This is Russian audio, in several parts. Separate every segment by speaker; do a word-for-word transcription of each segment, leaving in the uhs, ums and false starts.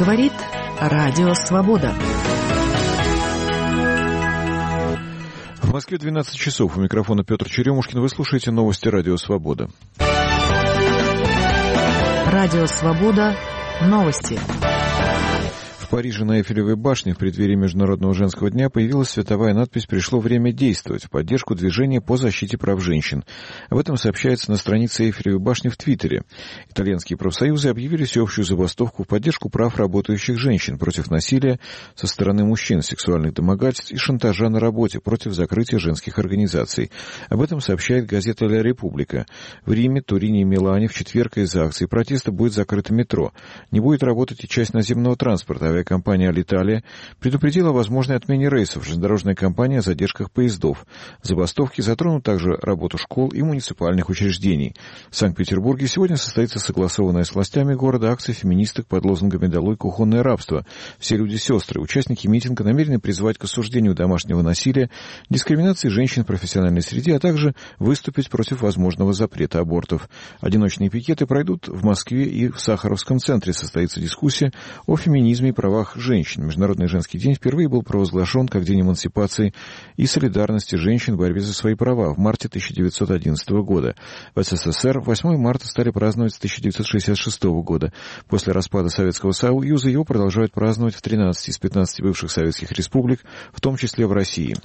Speaker 1: Говорит Радио Свобода.
Speaker 2: В Москве двенадцать часов. У микрофона Петр Черемушкин. Вы слушаете новости Радио Свобода.
Speaker 1: Радио Свобода. Новости.
Speaker 2: В Париже на Эйфелевой башне в преддверии Международного женского дня появилась световая надпись «Пришло время действовать» в поддержку движения по защите прав женщин. Об этом сообщается на странице Эйфелевой башни в Твиттере. Итальянские профсоюзы объявили всеобщую забастовку в поддержку прав работающих женщин против насилия со стороны мужчин, сексуальных домогательств и шантажа на работе, против закрытия женских организаций. Об этом сообщает газета «Ля Република». В Риме, Турине и Милане в четверг из-за акции протеста будет закрыто метро. Не будет работать и часть наземного транспорта. Компания «Алиталия» предупредила о возможной отмене рейсов, железнодорожная компания о задержках поездов. Забастовки затронут также работу школ и муниципальных учреждений. В Санкт-Петербурге сегодня состоится согласованная с властями города акция феминисток под лозунгами «Долой кухонное рабство». Все люди сестры. Участники митинга намерены призвать к осуждению домашнего насилия, дискриминации женщин в профессиональной среде, а также выступить против возможного запрета абортов. Одиночные пикеты пройдут в Москве и в Сахаровском центре. Состоится дискуссия о феминизме и правах женщин. Международный женский день впервые был провозглашен как День эмансипации и солидарности женщин в борьбе за свои права в марте тысяча девятьсот одиннадцатого года. В СССР восьмое марта стали праздновать с тысяча девятьсот шестьдесят шестого года. После распада Советского Союза его продолжают праздновать в тринадцати из пятнадцати бывших советских республик, в том числе в России.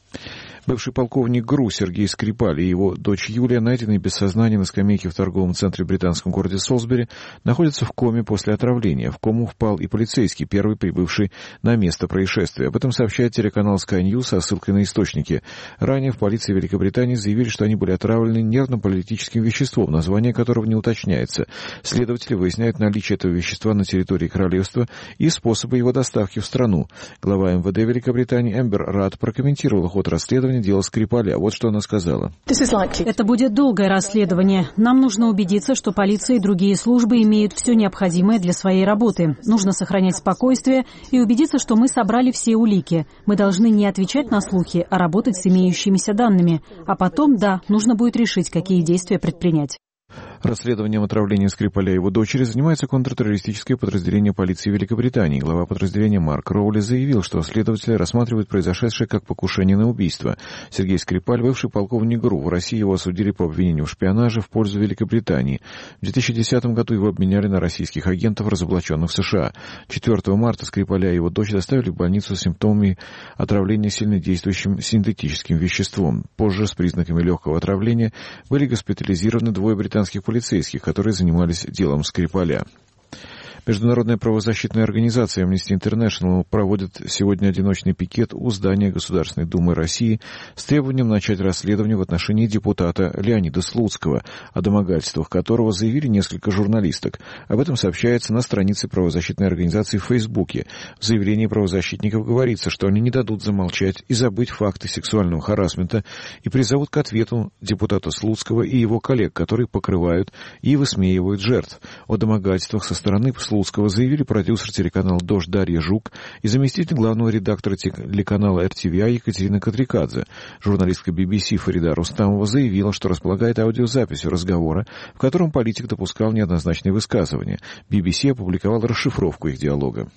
Speaker 2: Бывший полковник ГРУ Сергей Скрипаль и его дочь Юлия, найденные без сознания на скамейке в торговом центре в британском городе Солсбери, находятся в коме после отравления. В кому впал и полицейский, первый прибывший на место происшествия. Об этом сообщает телеканал Sky News со ссылкой на источники. Ранее в полиции Великобритании заявили, что они были отравлены нервно-паралитическим веществом, название которого не уточняется. Следователи выясняют наличие этого вещества на территории королевства и способы его доставки в страну. Глава эм вэ дэ Великобритании Эмбер Радд прокомментировала ход расследования дело Скрипаля. Вот что она сказала.
Speaker 3: Это будет долгое расследование. Нам нужно убедиться, что полиция и другие службы имеют все необходимое для своей работы. Нужно сохранять спокойствие и убедиться, что мы собрали все улики. Мы должны не отвечать на слухи, а работать с имеющимися данными. А потом, да, нужно будет решить, какие действия предпринять.
Speaker 2: Расследованием отравления Скрипаля и его дочери занимается контртеррористическое подразделение полиции Великобритании. Глава подразделения Марк Роули заявил, что следователи рассматривают произошедшее как покушение на убийство. Сергей Скрипаль, бывший полковник ГРУ. В России его осудили по обвинению в шпионаже в пользу Великобритании. В две тысячи десятом году его обменяли на российских агентов, разоблаченных в США. четвёртого марта Скрипаля и его дочь доставили в больницу с симптомами отравления сильнодействующим синтетическим веществом. Позже с признаками легкого отравления были госпитализированы двое британских полицейских, которые занимались делом Скрипаля. Международная правозащитная организация Amnesty International проводит сегодня одиночный пикет у здания Государственной Думы России с требованием начать расследование в отношении депутата Леонида Слуцкого, о домогательствах которого заявили несколько журналисток. Об этом сообщается на странице правозащитной организации в Фейсбуке. В заявлении правозащитников говорится, что они не дадут замолчать и забыть факты сексуального харассмента и призовут к ответу депутата Слуцкого и его коллег, которые покрывают и высмеивают жертв. О домогательствах со стороны Слуцкого заявили продюсер телеканала «Дождь» Дарья Жук и заместитель главного редактора телеканала эр ти ви ай Екатерина Катрикадзе. Журналистка би би си Фарида Рустамова заявила, что располагает аудиозаписью разговора, в котором политик допускал неоднозначные высказывания. би би си опубликовала расшифровку их диалога.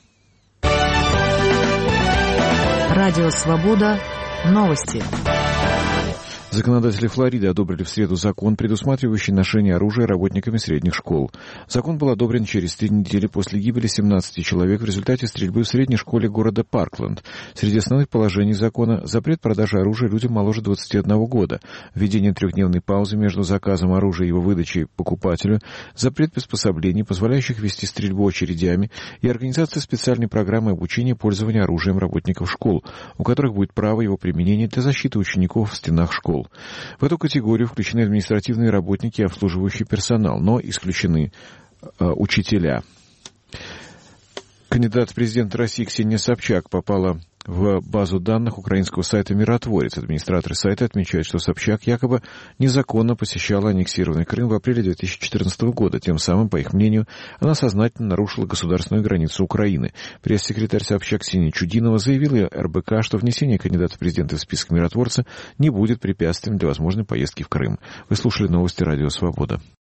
Speaker 1: Радио Свобода. Новости.
Speaker 2: Законодатели Флориды одобрили в среду закон, предусматривающий ношение оружия работниками средних школ. Закон был одобрен через три недели после гибели семнадцати человек в результате стрельбы в средней школе города Паркленд. Среди основных положений закона – запрет продажи оружия людям моложе двадцати одного года, введение трехдневной паузы между заказом оружия и его выдачей покупателю, запрет приспособлений, позволяющих вести стрельбу очередями, и организация специальной программы обучения пользования оружием работников школ, у которых будет право его применения для защиты учеников в стенах школ. В эту категорию включены административные работники и обслуживающий персонал, но исключены э, учителя. Кандидат в президенты России Ксения Собчак попала в базу данных украинского сайта «Миротворец». Администраторы сайта отмечают, что Собчак якобы незаконно посещала аннексированный Крым в апреле две тысячи четырнадцатого года. Тем самым, по их мнению, она сознательно нарушила государственную границу Украины. Пресс-секретарь Собчак Ксения Чудинова заявила эр бэ ка, что внесение кандидата в президенты в список «Миротворца» не будет препятствием для возможной поездки в Крым. Вы слушали новости Радио Свобода.